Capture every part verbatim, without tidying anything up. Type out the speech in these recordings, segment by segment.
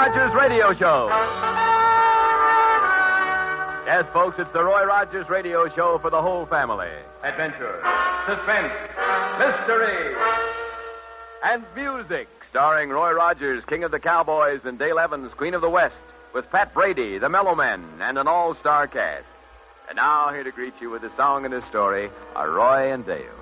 Rogers Radio Show. Yes, folks, it's the Roy Rogers Radio Show for the whole family. Adventure, suspense, mystery, and music. Starring Roy Rogers, King of the Cowboys, and Dale Evans, Queen of the West, with Pat Brady, the Mellow Men, and an all-star cast. And now, here to greet you with a song and a story are Roy and Dale.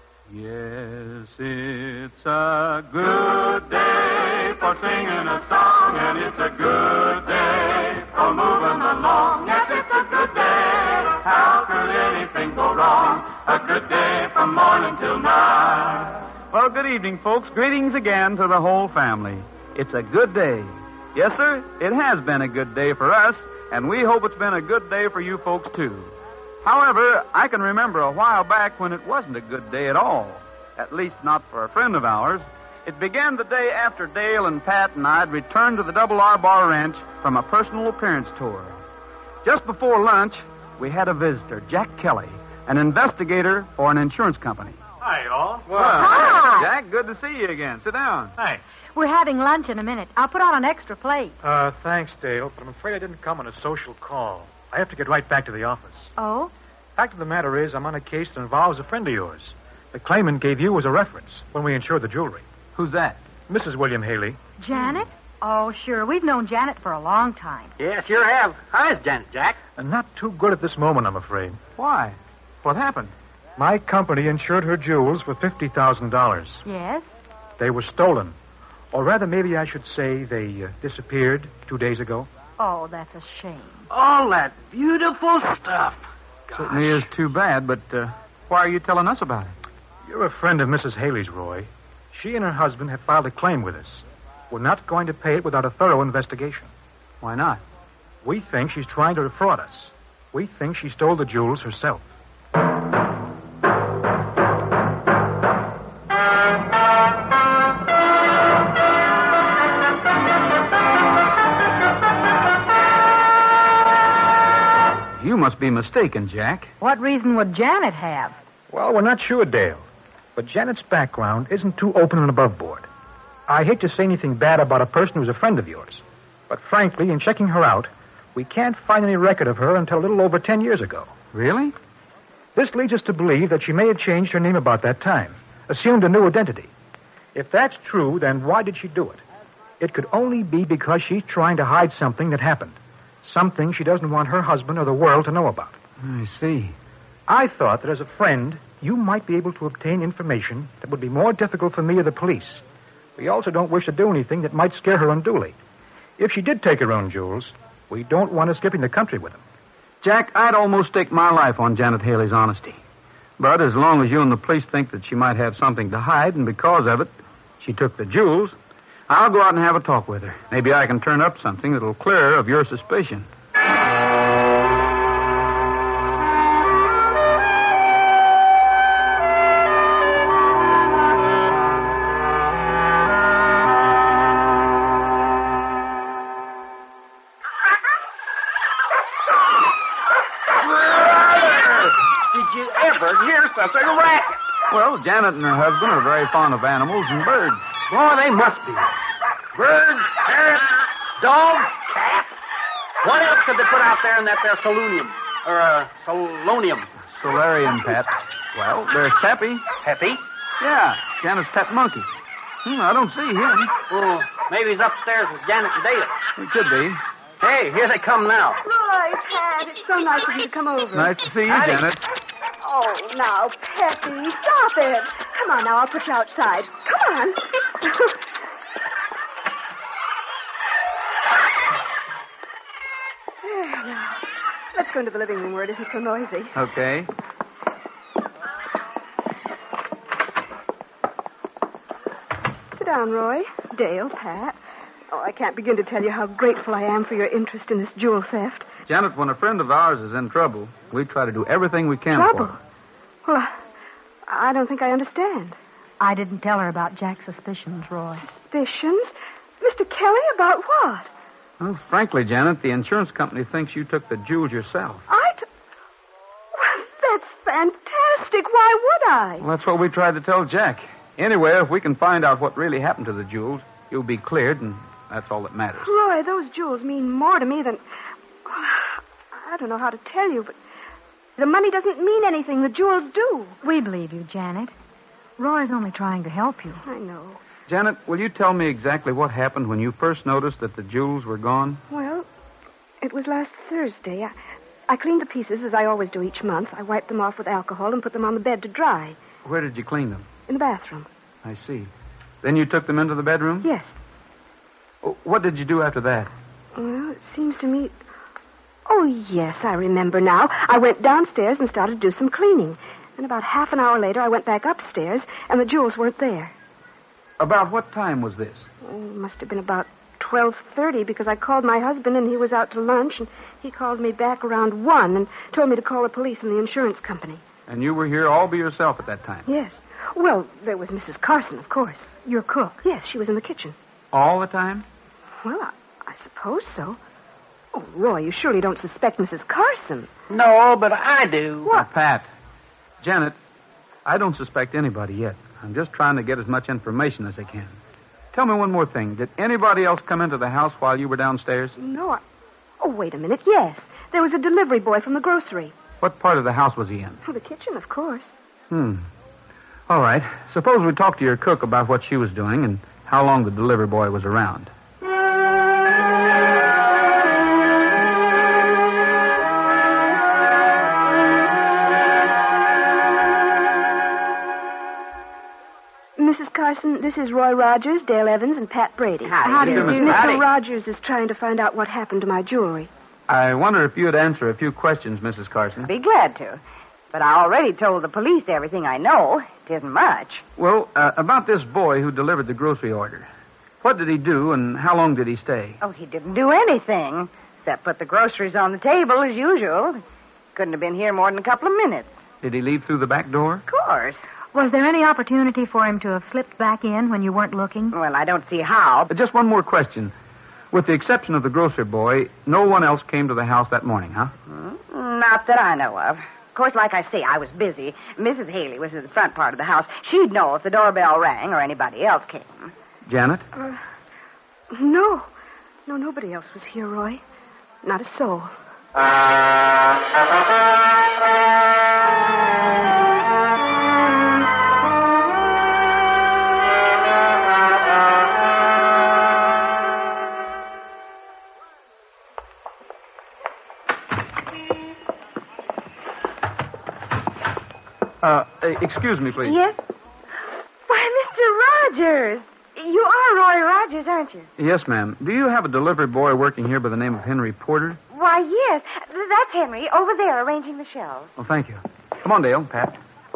Yes, it's a good day for singing a song, and it's a good day for moving along. Yes, it's a good day. How could anything go wrong? A good day from morning till night. Well, good evening, folks. Greetings again to the whole family. It's a good day. Yes, sir, it has been a good day for us, and we hope it's been a good day for you folks, too. However, I can remember a while back when it wasn't a good day at all, at least not for a friend of ours. It began the day after Dale and Pat and I had returned to the Double R Bar Ranch from a personal appearance tour. Just before lunch, we had a visitor, Jack Kelly, an investigator for an insurance company. Hi, all. Well, Hi. Jack, good to see you again. Sit down. Hi. We're having lunch in a minute. I'll put on an extra plate. Uh, thanks, Dale, but I'm afraid I didn't come on a social call. I have to get right back to the office. Oh? Fact of the matter is, I'm on a case that involves a friend of yours. The claimant gave you as a reference when we insured the jewelry. Who's that? Missus William Haley. Janet? Oh, sure. We've known Janet for a long time. Yes, sure have. Hi, Janet, Jack. And not too good at this moment, I'm afraid. Why? What happened? My company insured her jewels for fifty thousand dollars. Yes? They were stolen. Or rather, maybe I should say they uh, disappeared two days ago. Oh, that's a shame. All that beautiful stuff. Gosh. Certainly is too bad, but uh, why are you telling us about it? You're a friend of Missus Haley's, Roy. She and her husband have filed a claim with us. We're not going to pay it without a thorough investigation. Why not? We think she's trying to defraud us. We think she stole the jewels herself. You must be mistaken, Jack. What reason would Janet have? Well, we're not sure, Dale. But Janet's background isn't too open and above board. I hate to say anything bad about a person who's a friend of yours. But frankly, in checking her out, we can't find any record of her until a little over ten years ago. Really? This leads us to believe that she may have changed her name about that time, assumed a new identity. If that's true, then why did she do it? It could only be because she's trying to hide something that happened. Something she doesn't want her husband or the world to know about. I see. I thought that as a friend, you might be able to obtain information that would be more difficult for me or the police. We also don't wish to do anything that might scare her unduly. If she did take her own jewels, we don't want her skipping the country with them. Jack, I'd almost stake my life on Janet Haley's honesty. But as long as you and the police think that she might have something to hide, and because of it, she took the jewels, I'll go out and have a talk with her. Maybe I can turn up something that'll clear her of your suspicion. Did you ever hear such a racket? Well, Janet and her husband are very fond of animals and birds. Boy, they must be. Birds, parrots, dogs, cats. What else could they put out there in that there solunium? Or, uh, solonium? Solarium, Pat. Well, there's Peppy. Peppy? Yeah, Janet's pet monkey. Hmm, I don't see him. Oh, maybe he's upstairs with Janet and Dale. He could be. Hey, here they come now. Roy, Pat, it's so nice of you to come over. Nice to see you, Howdy. Janet. Oh, now, Peppy, stop it. Come on now, I'll put you outside. Come on. There, now. Let's go into the living room where it isn't so noisy. Okay. Sit down, Roy. Dale, Pat. Oh, I can't begin to tell you how grateful I am for your interest in this jewel theft. Janet, when a friend of ours is in trouble, we try to do everything we can Trouble? for her. Well, I, I don't think I understand. I didn't tell her about Jack's suspicions, Roy. Suspicions? Mister Kelly, about what? Well, frankly, Janet, the insurance company thinks you took the jewels yourself. I t- well, that's fantastic. Why would I? Well, that's what we tried to tell Jack. Anyway, if we can find out what really happened to the jewels, you'll be cleared, and That's all that matters. Roy, those jewels mean more to me than... I don't know how to tell you, but the money doesn't mean anything. The jewels do. We believe you, Janet. Roy's only trying to help you. I know. Janet, will you tell me exactly what happened when you first noticed that the jewels were gone? Well, it was last Thursday. I, I cleaned the pieces as I always do each month. I wiped them off with alcohol and put them on the bed to dry. Where did you clean them? In the bathroom. I see. Then you took them into the bedroom? Yes. Oh, what did you do after that? Well, it seems to me... Oh, yes, I remember now. I went downstairs and started to do some cleaning. And about half an hour later, I went back upstairs, and the jewels weren't there. About what time was this? Oh, it must have been about twelve thirty, because I called my husband, and he was out to lunch, and he called me back around one and told me to call the police and the insurance company. And you were here all by yourself at that time? Yes. Well, there was Missus Carson, of course. Your cook? Yes, she was in the kitchen. All the time? Well, I, I suppose so. Oh, Roy, you surely don't suspect Missus Carson. No, but I do. What? Now, Pat. Janet, I don't suspect anybody yet. I'm just trying to get as much information as I can. Tell me one more thing. Did anybody else come into the house while you were downstairs? No, I... Oh, wait a minute. Yes. There was a delivery boy from the grocery. What part of the house was he in? Oh, the kitchen, of course. Hmm. All right. Suppose we talk to your cook about what she was doing and how long the delivery boy was around. Missus Carson, this is Roy Rogers, Dale Evans, and Pat Brady. How do you do, Miss Mister Patty? Rogers is trying to find out what happened to my jewelry. I wonder if you'd answer a few questions, Missus Carson. Be glad to. But I already told the police everything I know. It isn't much. Well, uh, about this boy who delivered the grocery order. What did he do and how long did he stay? Oh, he didn't do anything, except put the groceries on the table as usual. Couldn't have been here more than a couple of minutes. Did he leave through the back door? Of course. Was there any opportunity for him to have slipped back in when you weren't looking? Well, I don't see how. Uh, just one more question. With the exception of the grocery boy, no one else came to the house that morning, huh? Mm, Not that I know of. Of course, like I say, I was busy. Missus Haley was in the front part of the house. She'd know if the doorbell rang or anybody else came. Janet? Uh, no. No, nobody else was here, Roy. Not a soul. Uh, excuse me, please. Yes? Why, Mister Rogers. You are Roy Rogers, aren't you? Yes, ma'am. Do you have a delivery boy working here by the name of Henry Porter? Why, yes. Th- That's Henry, over there, arranging the shelves. Oh, thank you. Come on, Dale. Pat.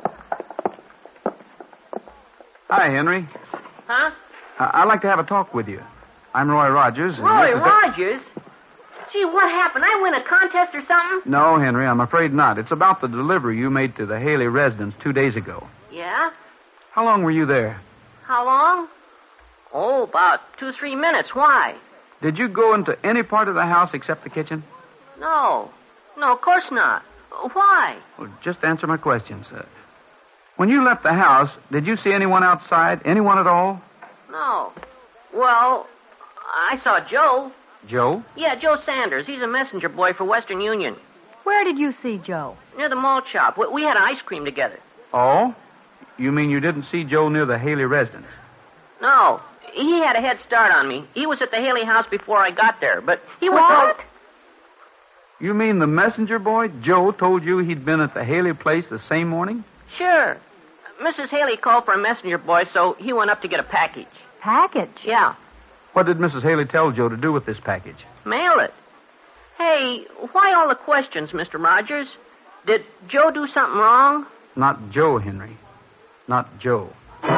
Hi, Henry. Huh? Uh, I'd like to have a talk with you. I'm Roy Rogers. and Roy this is the- Rogers? Gee, what happened? I win a contest or something? No, Henry, I'm afraid not. It's about the delivery you made to the Haley residence two days ago. Yeah? How long were you there? How long? Oh, about two, three minutes. Why? Did you go into any part of the house except the kitchen? No. No, of course not. Why? Well, just answer my questions. Uh, when you left the house, did you see anyone outside? Anyone at all? No. Well, I saw Joe. Joe? Yeah, Joe Sanders. He's a messenger boy for Western Union. Where did you see Joe? Near the malt shop. We, we had ice cream together. Oh? You mean you didn't see Joe near the Haley residence? No. He had a head start on me. He was at the Haley house before I got there, but he was What? told... You mean the messenger boy, Joe, told you he'd been at the Haley place the same morning? Sure. Missus Haley called for a messenger boy, so he went up to get a package. Package? Yeah. What did Missus Haley tell Joe to do with this package? Mail it. Hey, why all the questions, Mister Rogers? Did Joe do something wrong? Not Joe, Henry. Not Joe.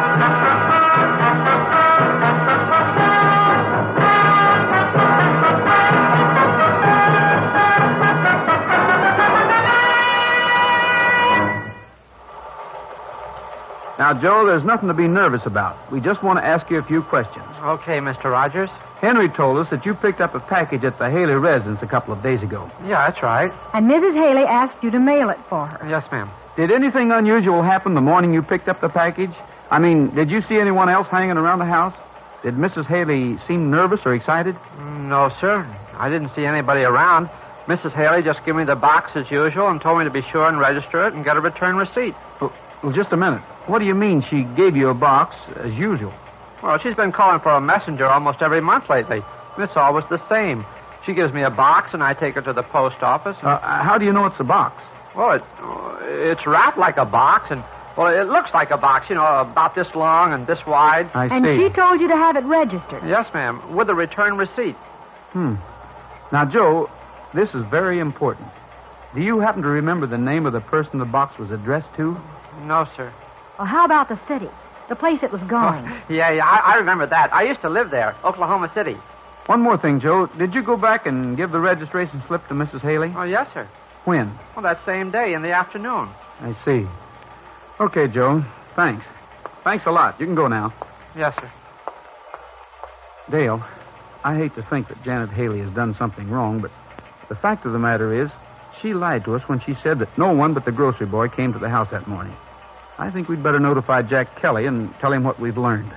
Now, Joe, there's nothing to be nervous about. We just want to ask you a few questions. Okay, Mister Rogers. Henry told us that you picked up a package at the Haley residence a couple of days ago. Yeah, that's right. And Missus Haley asked you to mail it for her. Yes, ma'am. Did anything unusual happen the morning you picked up the package? I mean, did you see anyone else hanging around the house? Did Missus Haley seem nervous or excited? No, sir. I didn't see anybody around. Missus Haley just gave me the box as usual and told me to be sure and register it and get a return receipt. Well, well, just a minute. What do you mean she gave you a box as usual? Well, she's been calling for a messenger almost every month lately. And it's always the same. She gives me a box, and I take it to the post office. And... Uh, how do you know it's a box? Well, it, it's wrapped like a box, and, well, it looks like a box, you know, about this long and this wide. I and see. she told you to have it registered. Yes, ma'am, with a return receipt. Hmm. Now, Joe, this is very important. Do you happen to remember the name of the person the box was addressed to? No, sir. Well, how about the city? The place it was going. Oh, yeah, yeah, I, I remember that. I used to live there, Oklahoma City. One more thing, Joe. Did you go back and give the registration slip to Missus Haley? Oh, yes, sir. When? Well, that same day in the afternoon. I see. Okay, Joe. Thanks. Thanks a lot. You can go now. Yes, sir. Dale, I hate to think that Janet Haley has done something wrong, but the fact of the matter is she lied to us when she said that no one but the grocery boy came to the house that morning. I think we'd better notify Jack Kelly and tell him what we've learned.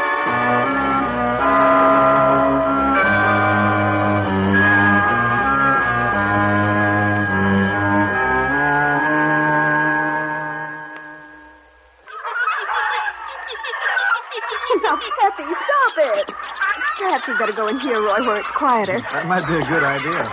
Now, Peppy, stop it. Perhaps you'd better go in here, Roy, where it's quieter. That might be a good idea.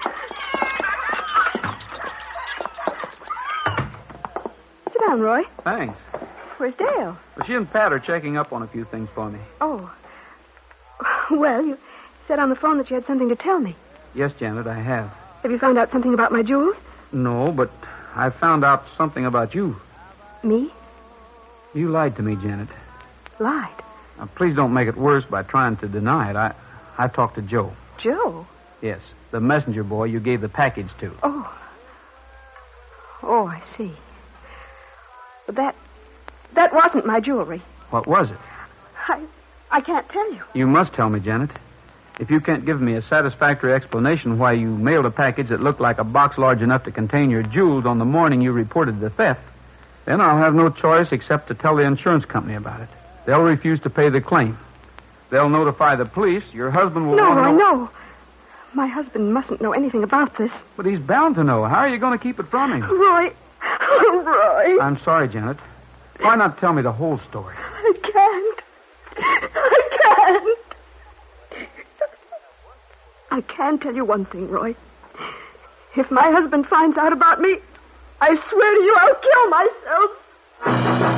Sit down, Roy. Thanks. Where's Dale? Well, she and Pat are checking up on a few things for me. Oh. Well, you said on the phone that you had something to tell me. Yes, Janet, I have. Have you found out something about my jewels? No, but I found out something about you. Me? You lied to me, Janet. Lied? Now, please don't make it worse by trying to deny it. I, I talked to Joe. Joe? Yes, the messenger boy you gave the package to. Oh. Oh, I see. But that... that wasn't my jewelry. What was it? I... I can't tell you. You must tell me, Janet. If you can't give me a satisfactory explanation why you mailed a package that looked like a box large enough to contain your jewels on the morning you reported the theft, then I'll have no choice except to tell the insurance company about it. They'll refuse to pay the claim. They'll notify the police. Your husband will No, want to I know... know. My husband mustn't know anything about this. But he's bound to know. How are you going to keep it from him? Roy. Oh, Roy. I'm sorry, Janet. Why not tell me the whole story? I can't. I can't. I can tell you one thing, Roy. If my husband finds out about me, I swear to you I'll kill myself.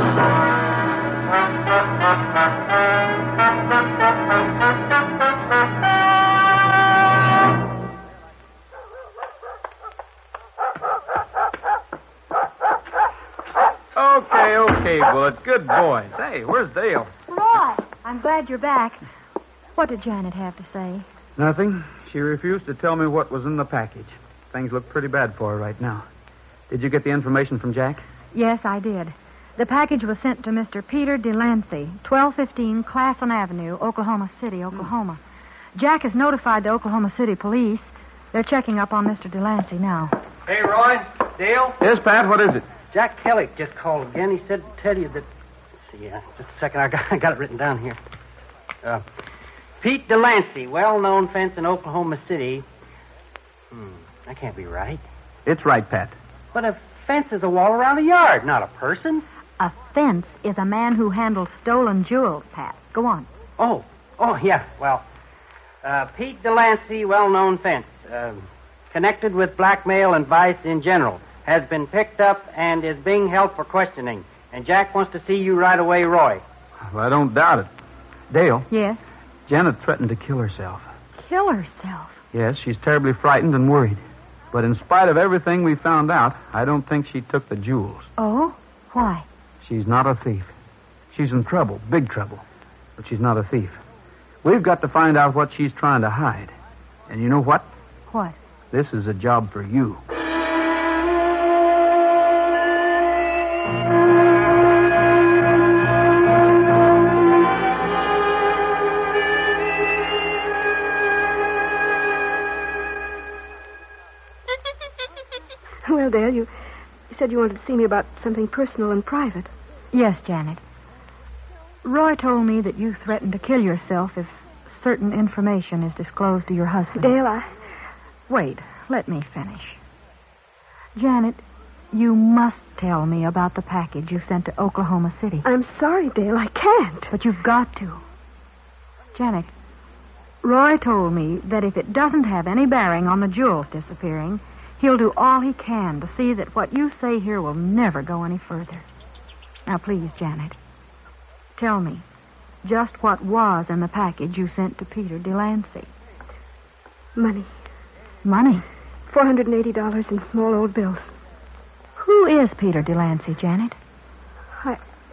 Okay, okay, Bullet. Good boys. Hey, where's Dale? Roy, I'm glad you're back. What did Janet have to say? Nothing. She refused to tell me what was in the package. Things look pretty bad for her right now. Did you get the information from Jack? Yes, I did. The package was sent to Mister Peter Delancey, twelve fifteen Claflin Avenue, Oklahoma City, Oklahoma. Jack has notified the Oklahoma City police. They're checking up on Mister Delancey now. Hey, Roy. Dale? Yes, Pat, what is it? Jack Kelly just called again. He said to tell you that... Let's see, uh, just a second. I got, I got it written down here. Uh, Pete Delancey, well-known fence in Oklahoma City. Hmm, that can't be right. It's right, Pat. But a fence is a wall around a yard, not a person. A fence is a man who handles stolen jewels, Pat. Go on. Oh, oh, yeah, well, uh, Pete Delancey, well-known fence, uh, connected with blackmail and vice in general, has been picked up and is being held for questioning. And Jack wants to see you right away, Roy. Well, I don't doubt it. Dale? Yes? Janet threatened to kill herself. Kill herself? Yes, she's terribly frightened and worried. But in spite of everything we found out, I don't think she took the jewels. Oh? Why? She's not a thief. She's in trouble, big trouble. But she's not a thief. We've got to find out what she's trying to hide. And you know what? What? This is a job for you. Well, Dale, you, you said you wanted to see me about something personal and private. Yes, Janet. Roy told me that you threatened to kill yourself if certain information is disclosed to your husband. Dale, I... Wait, let me finish. Janet, you must tell me about the package you sent to Oklahoma City. I'm sorry, Dale, I can't. But you've got to. Janet, Roy told me that if it doesn't have any bearing on the jewels disappearing, he'll do all he can to see that what you say here will never go any further. Now, please, Janet, tell me just what was in the package you sent to Peter Delancey. Money. Money? four hundred eighty dollars in small old bills. Who is Peter Delancey, Janet? I...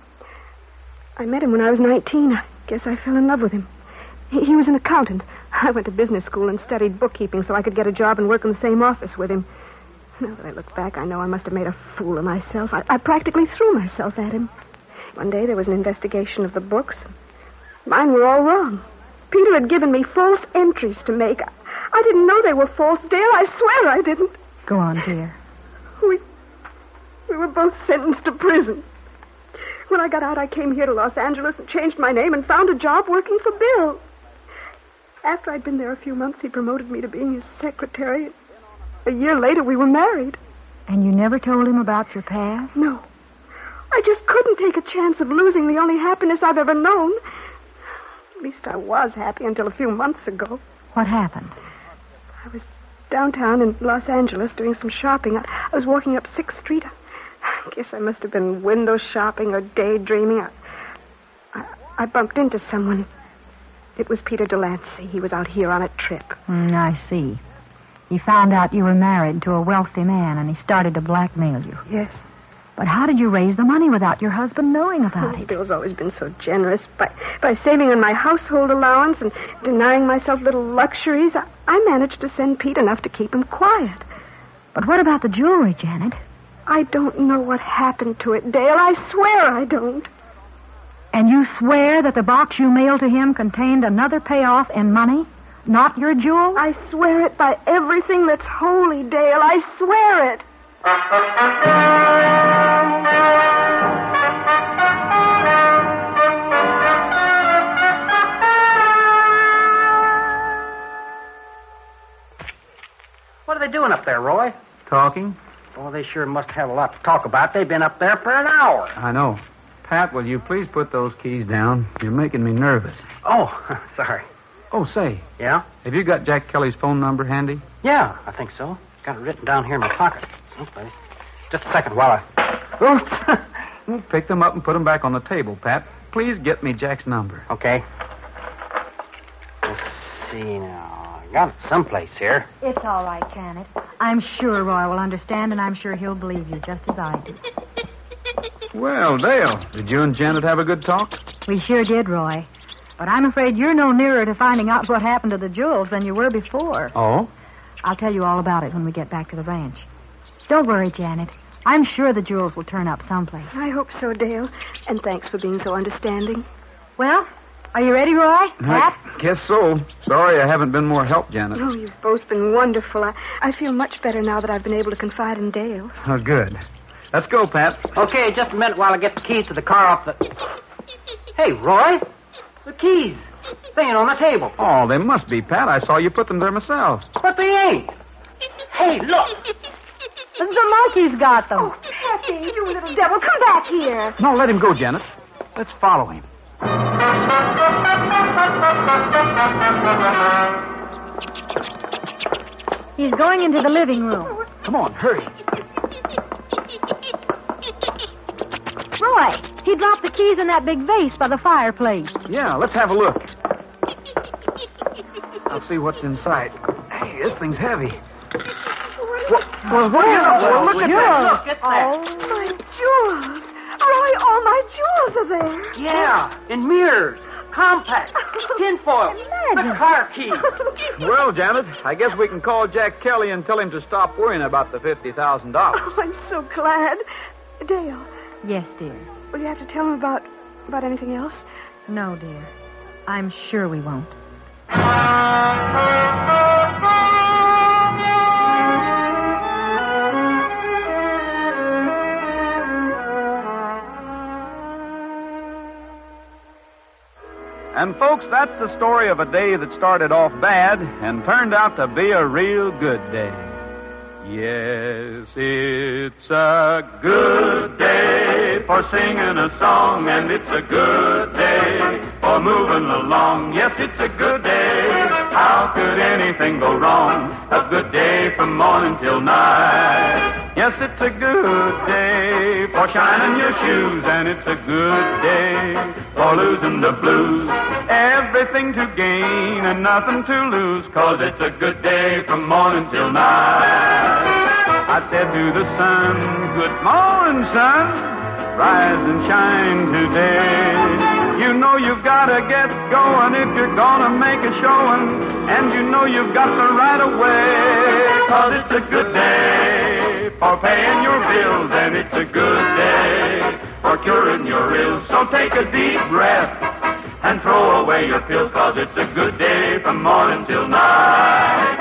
I met him when I was nineteen. I guess I fell in love with him. He, he was an accountant. I went to business school and studied bookkeeping so I could get a job and work in the same office with him. Now that I look back, I know I must have made a fool of myself. I, I practically threw myself at him. One day there was an investigation of the books. Mine were all wrong. Peter had given me false entries to make. I, I didn't know they were false, Dale. I swear I didn't. Go on, dear. We, we were both sentenced to prison. When I got out, I came here to Los Angeles and changed my name and found a job working for Bill. After I'd been there a few months, he promoted me to being his secretary. A year later, we were married. And you never told him about your past? No. I just couldn't take a chance of losing the only happiness I've ever known. At least I was happy until a few months ago. What happened? I was downtown in Los Angeles doing some shopping. I, I was walking up sixth Street. I guess I must have been window shopping or daydreaming. I, I, I bumped into someone. It was Peter Delancey. He was out here on a trip. Mm, I see. He found out you were married to a wealthy man, and he started to blackmail you. Yes. But how did you raise the money without your husband knowing about oh, it? Bill's always been so generous. By, by saving on my household allowance and denying myself little luxuries, I, I managed to send Pete enough to keep him quiet. But what about the jewelry, Janet? I don't know what happened to it, Dale. I swear I don't. And you swear that the box you mailed to him contained another payoff in money, not your jewel? I swear it by everything that's holy, Dale. I swear it. What are they doing up there, Roy? Talking? Oh, they sure must have a lot to talk about. They've been up there for an hour. I know. Pat, will you please put those keys down? You're making me nervous. Oh, sorry. Oh, say, Yeah? have you got Jack Kelly's phone number handy? Yeah, I think so. Got it written down here in my pocket. Okay. Just a second while I... Well, pick them up and put them back on the table, Pat. Please get me Jack's number. Okay. Let's see now. I got it someplace here. It's all right, Janet. I'm sure Roy will understand, and I'm sure he'll believe you just as I do. Well, Dale, did you and Janet have a good talk? We sure did, Roy. But I'm afraid you're no nearer to finding out what happened to the jewels than you were before. Oh? I'll tell you all about it when we get back to the ranch. Don't worry, Janet. I'm sure the jewels will turn up someplace. I hope so, Dale. And thanks for being so understanding. Well, are you ready, Roy? Pat? I guess so. Sorry I haven't been more help, Janet. Oh, you've both been wonderful. I, I feel much better now that I've been able to confide in Dale. Oh, good. Let's go, Pat. Okay, just a minute while I get the keys to the car off the... Hey, Roy. The keys. They ain't on the table. Oh, they must be, Pat. I saw you put them there myself. But they ain't. Hey, look. The monkey's got them. Oh, Patsy, you little devil, come back here. No, let him go, Janet. Let's follow him. He's going into the living room. Come on, hurry. Roy, he dropped the keys in that big vase by the fireplace. Yeah, let's have a look. I'll see what's inside. Hey, this thing's heavy. Well, well, what Oh, well, look at that. Look at that. Oh, my jewels. Roy, all my jewels are there. Yeah, and mirrors, compacts, tinfoil, the car keys. Well, Janet, I guess we can call Jack Kelly and tell him to stop worrying about the fifty thousand dollars. Oh, I'm so glad. Dale, Yes, dear. will you have to tell him about about anything else? No, dear. I'm sure we won't. And, folks, that's the story of a day that started off bad and turned out to be a real good day. Yes, it's a good day for singing a song, and it's a good day for moving along. Yes, it's a good day. How could anything go wrong? A good day from morning till night. Yes, it's a good day for shining your shoes, and it's a good day for losing the blues. Everything to gain and nothing to lose, 'cause it's a good day from morning till night. I said to the sun, good morning, sun, rise and shine today. You know you've got to get going if you're going to make a showing, and you know you've got the right of way, 'cause it's a good day for paying your bills, and it's a good day for curing your ills. So take a deep breath and throw away your pills, 'cause it's a good day from morning till night.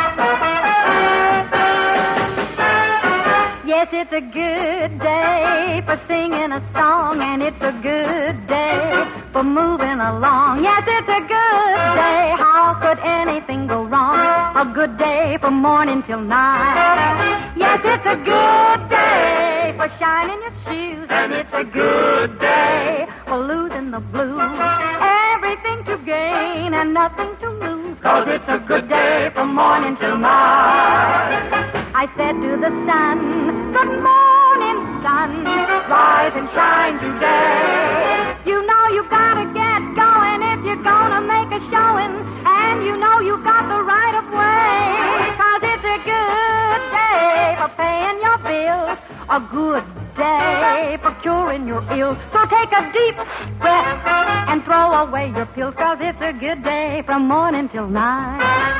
Yes, it's a good day for singing a song, and it's a good day for moving along. Yes, it's a good day. How could anything go wrong? A good day from morning till night. Yes, it's a good day for shining your shoes, and it's a good day for losing the blues. Everything to gain and nothing to lose, 'cause it's a good day from morning till night. I said to the sun, good morning, sun, rise and shine today. You know you've got to get going if you're going to make a showing, and you know you've got the right of way, 'cause it's a good day for paying your bills, a good day for curing your ills. So take a deep breath and throw away your pills, 'cause it's a good day from morning till night.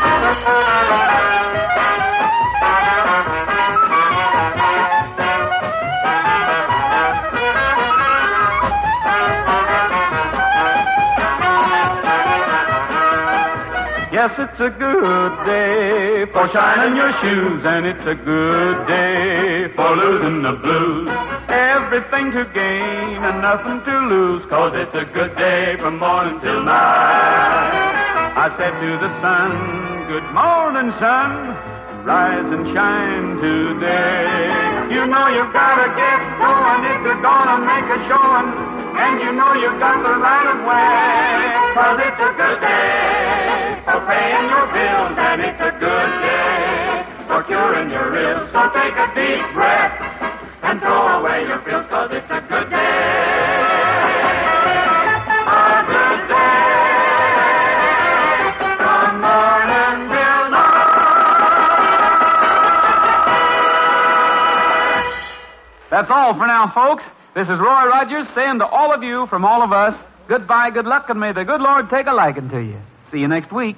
Yes, it's a good day for shining your shoes, and it's a good day for losing the blues. Everything to gain and nothing to lose, 'cause it's a good day from morning till night. I said to the sun, good morning, sun, rise and shine today. You know you've got to get going if you're going to make a showing, and you know you've got the right of way, 'cause it's a good day for paying your bills, and it's a good day for curing your ills. So take a deep breath and throw away your pills, 'cause it's a good day. A good day from morning till night. That's all for now, folks. This is Roy Rogers saying to all of you from all of us, goodbye, good luck, and may the good Lord take a liking to you. See you next week.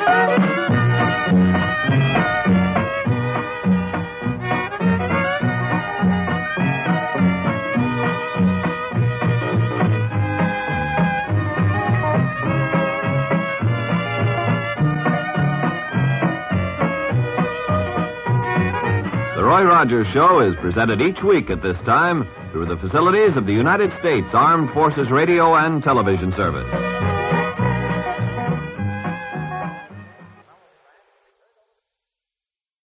The Roy Rogers Show is presented each week at this time through the facilities of the United States Armed Forces Radio and Television Service.